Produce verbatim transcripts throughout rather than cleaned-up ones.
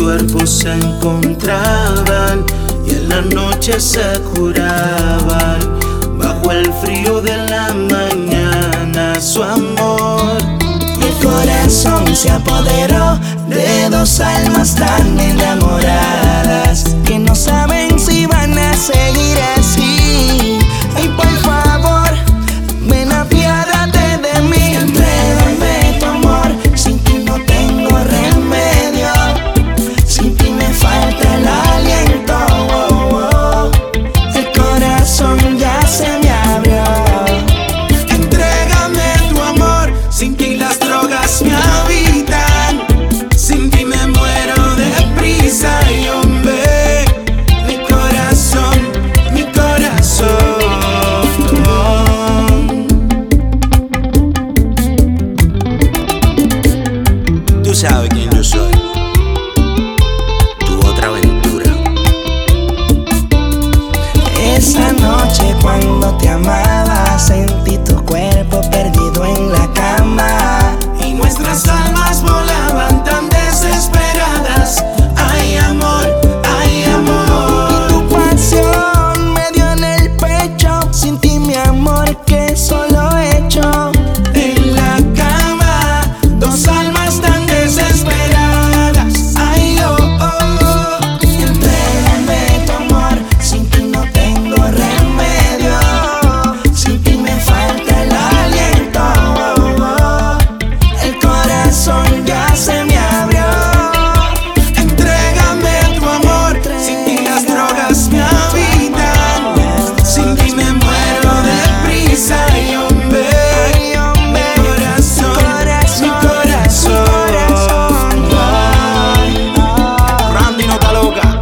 cuerpos se encontraban y en la noche se curaban. Bajo el frío de la mañana su amor. Mi corazón se apoderó de dos almas tan enamoradas que no saben si van a seguir así. Ay, por favor, ven, apiádate de mí. Entrégame tu amor, sin ti no tengo remedio. Sin ti me falta el aliento. Oh, oh. El corazón ya se me abrió. Entrégame tu amor, sin ti las drogas me habitan. Sin ti me muero de prisa y hombre, mi corazón, mi corazón. Tú sabes quién yo soy, tu otra aventura. Esa noche cuando te amaba, sentí tu cuerpo perdido en la cama Y nuestras almas volaban tan desesperadas. Ay, amor, ay, amor. Tu pasión me dio en el pecho. Sin ti mi amor, que solo he hecho. En la cama, dos almas tan desesperadas. Ay, oh, oh. Entrégame tu amor, sin ti no tengo remedio. Sin ti me falta el aliento. Oh, oh. El corazón ya se me abrió. Entrégame tu amor, sin ti las drogas me habitan. Sin ti me muero de prisa y hombre, Ay, hombre, mi corazón, mi corazón. Ay, ay. Randy no está loca,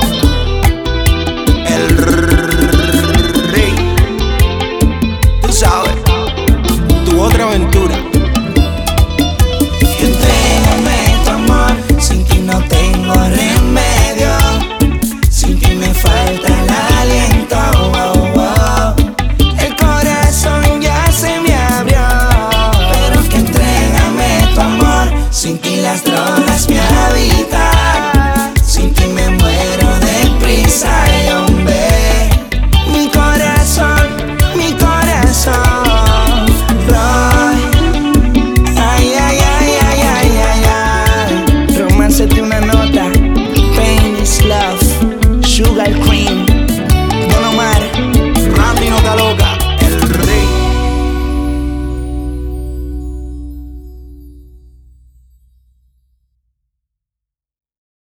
el rey. Tú sabes, tu otra aventura. Entrégame tu amor, sin ti no tengo remedio. Sin ti me falta el aliento. Oh, oh. El corazón ya se me abrió. Pero que entrégame tu amor, sin ti las drogas me habitan. Sin ti me muero de prisa y hombre, mi corazón, mi corazón. Roy. Ay, ay, ay, ay, ay, ay, ay. Romance de una nota. Pain is love. Sugar cream.